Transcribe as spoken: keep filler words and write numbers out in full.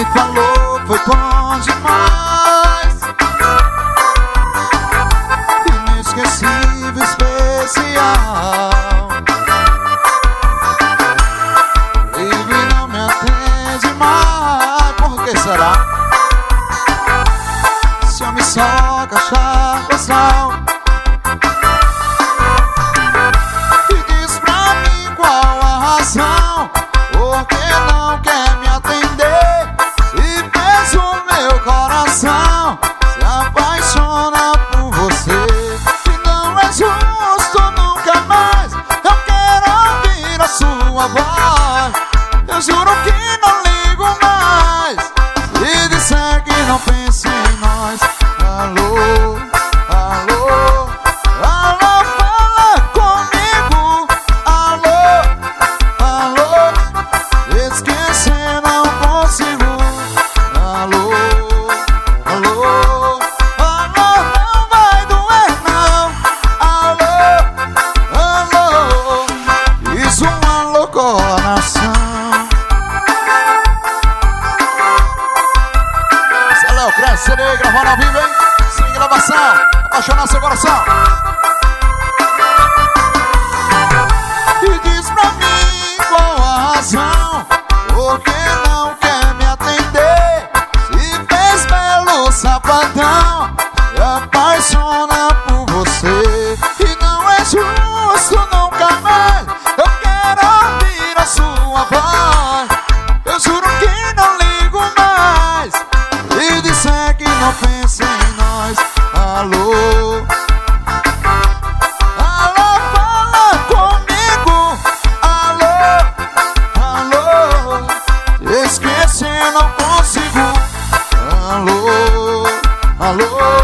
falou foi bom demais, inesquecível, especial. Ele não me atende mais, por que será? Se eu me soco, achar gozal, e diz pra mim qual a razão, por que não quer me atender? Se fez o meu coração se apaixona por você. E não é justo nunca mais eu quero ouvir a sua voz. Eu juro que não ligo mais, se disser que não penso em nós. Alô, alô, alô, fala comigo. Alô, alô, esquecer não consigo. Alô, alô, alô, não vai doer não. Alô, alô, isso um alô coração. Esse é Léo Cresce, C D, gravando ao vivo, hein? Sem gravação, apaixonar seu coração. E diz pra mim qual a razão, por que não quer me atender? Se fez belo sapatão, me apaixona por você. E não é justo nunca mais eu quero ouvir a sua voz. Eu juro que não ligo mais, se disser que não pensa em nós. Alô, alô, fala comigo. Alô, alô, esquecer não consigo. Alô, alô.